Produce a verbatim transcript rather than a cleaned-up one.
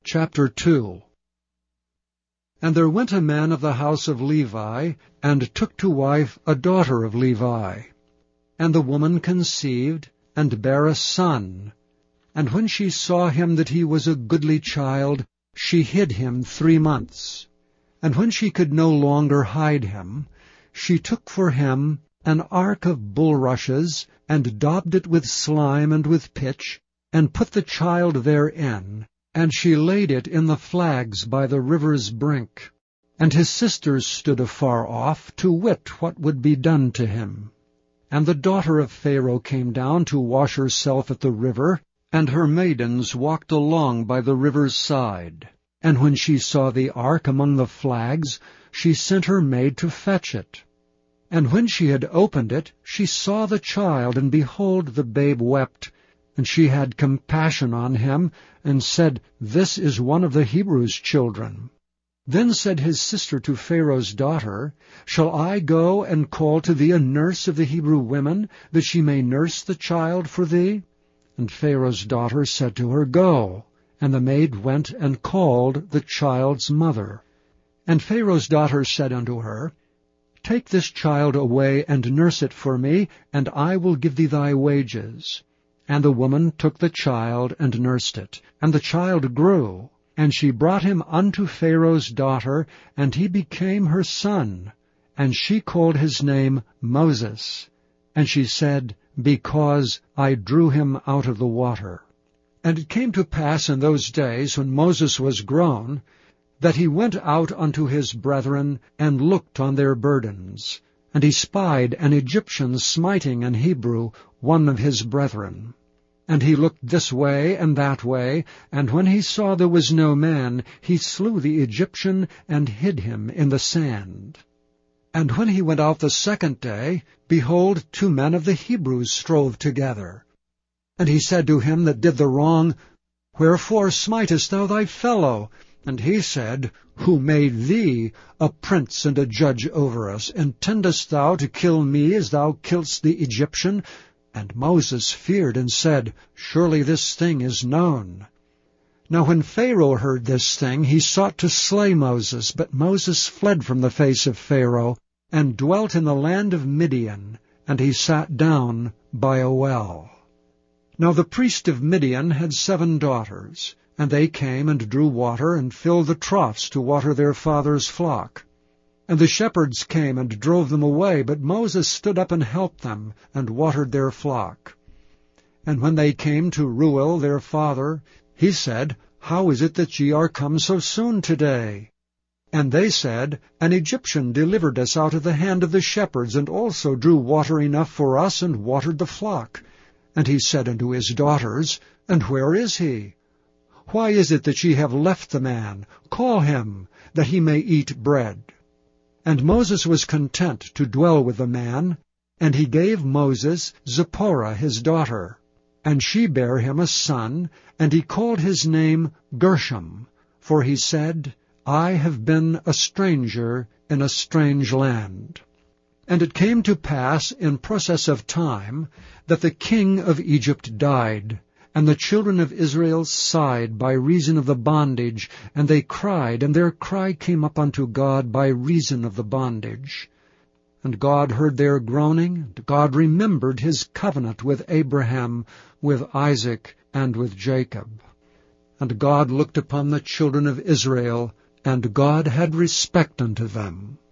Chapter two. And there went a man of the house of Levi, and took to wife a daughter of Levi. And the woman conceived, and bare a son. And when she saw him that he was a goodly child, she hid him three months. And when she could no longer hide him, she took for him an ark of bulrushes, and daubed it with slime and with pitch, and put the child therein. And she laid it in the flags by the river's brink. And his sisters stood afar off, to wit what would be done to him. And the daughter of Pharaoh came down to wash herself at the river, and her maidens walked along by the river's side. And when she saw the ark among the flags, she sent her maid to fetch it. And when she had opened it, she saw the child, and behold, the babe wept. And she had compassion on him, and said, This is one of the Hebrews' children. Then said his sister to Pharaoh's daughter, Shall I go and call to thee a nurse of the Hebrew women, that she may nurse the child for thee? And Pharaoh's daughter said to her, Go. And the maid went and called the child's mother. And Pharaoh's daughter said unto her, Take this child away, and nurse it for me, and I will give thee thy wages. And the woman took the child, and nursed it. And the child grew. And she brought him unto Pharaoh's daughter, and he became her son. And she called his name Moses. And she said, Because I drew him out of the water. And it came to pass in those days, when Moses was grown, that he went out unto his brethren, and looked on their burdens. And he spied an Egyptian smiting an Hebrew, one of his brethren. And he looked this way and that way, and when he saw there was no man, he slew the Egyptian, and hid him in the sand. And when he went out the second day, behold, two men of the Hebrews strove together. And he said to him that did the wrong, Wherefore smitest thou thy fellow? And he said, Who made thee a prince and a judge over us? Intendest thou to kill me as thou killedst the Egyptian? And Moses feared and said, Surely this thing is known. Now when Pharaoh heard this thing, he sought to slay Moses. But Moses fled from the face of Pharaoh, and dwelt in the land of Midian, and he sat down by a well. Now the priest of Midian had seven daughters. And they came and drew water, and filled the troughs to water their father's flock. And the shepherds came and drove them away, but Moses stood up and helped them, and watered their flock. And when they came to Reuel their father, he said, How is it that ye are come so soon today? And they said, An Egyptian delivered us out of the hand of the shepherds, and also drew water enough for us, and watered the flock. And he said unto his daughters, And where is he? Why is it that ye have left the man? Call him, that he may eat bread. And Moses was content to dwell with the man, and he gave Moses Zipporah his daughter. And she bare him a son, and he called his name Gershom, for he said, I have been a stranger in a strange land. And it came to pass in process of time that the king of Egypt died. And the children of Israel sighed by reason of the bondage, and they cried, and their cry came up unto God by reason of the bondage. And God heard their groaning, and God remembered his covenant with Abraham, with Isaac, and with Jacob. And God looked upon the children of Israel, and God had respect unto them.